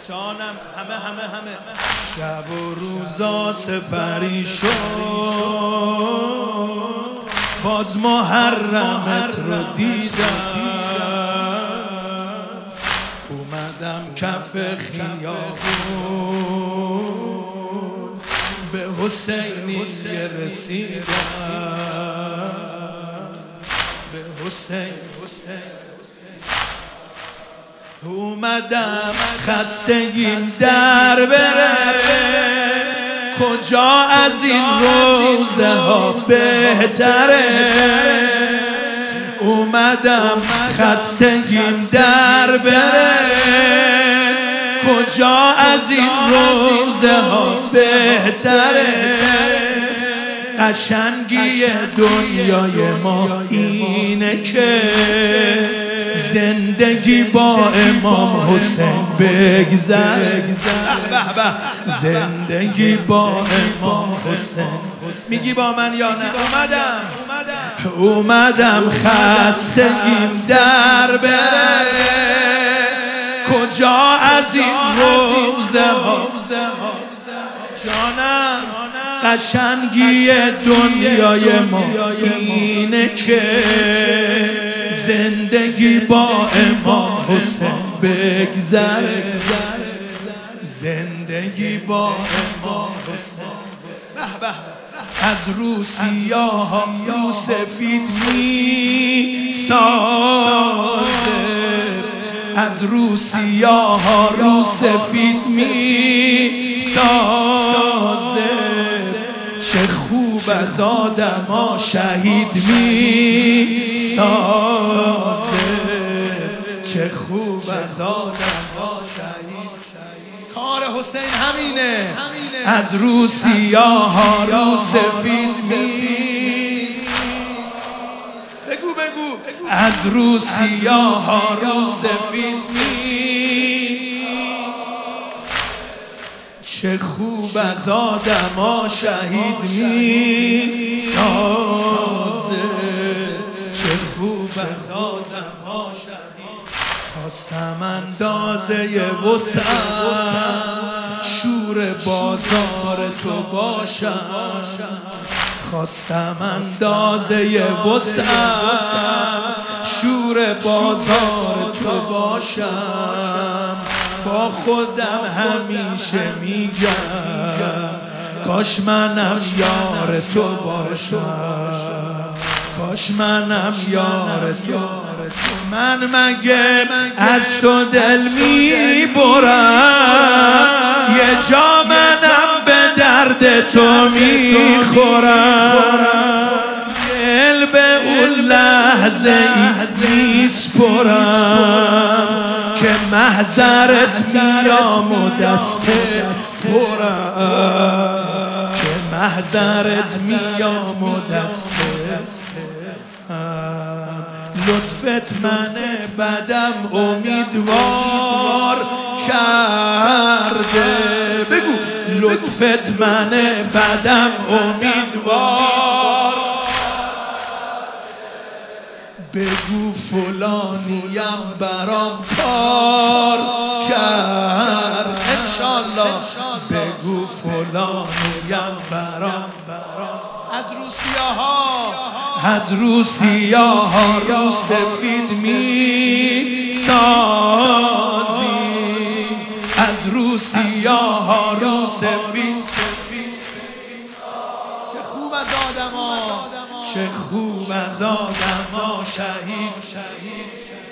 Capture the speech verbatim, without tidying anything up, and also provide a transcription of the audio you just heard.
جانم همه همه همه شب و روزا سپری شد باز محرمت رو دیدم اومدم کف خیابون به حسینی رسیدم به حسین اومدم خستگیم در بره کجا از این روزه ها بهتره اومدم خستگیم در بره کجا از این روزه ها بهتره قشنگی دنیای ما اینه که زندگی با امام حسین بگذره زندگی با امام حسین میگی با من یا نه؟ اومدم اومدم خستگیم در بره کجا از این روزه ها جانم قشنگی دنیای ما اینه که زندگی با امام حسین بگذره زندگی با امام حسین از رو سیاه رو سفید می سازه از رو سیاه رو سفید می سازه چه خوب از آدم ها شهید می سازه چه خوب از آدم ها شهید کار حسین همینه از رو سیاه رو سفید می بگو بگو از رو سیاه رو سفید می چه خوب از آدم ها شهید می سازه چه خوب از آدم ها شهید خواستم اندازه وسعت شور بازار تو باشم خواستم اندازه وسعت شور بازار تو باشم با خودم همیشه میگم کاش منم یار تو باشم کاش منم یار تو من مگه از تو دل میبرم یه جا منم به درد تو میخورم دل به اون لحظه ای میسپرم که محضرت میام و دست پرم که محضرت میام و دست لطفت من بدم امیدوار کرده بگو لطفت من بدم امیدوار بگو فلانیم برام کار کرد انشالله بگو فلانیم برام از روسیه ها از روسیه ها رو سفید می سازی از روسیه ها رو سفید چه خوب از آدم ها چه خوب از آدم ها شهید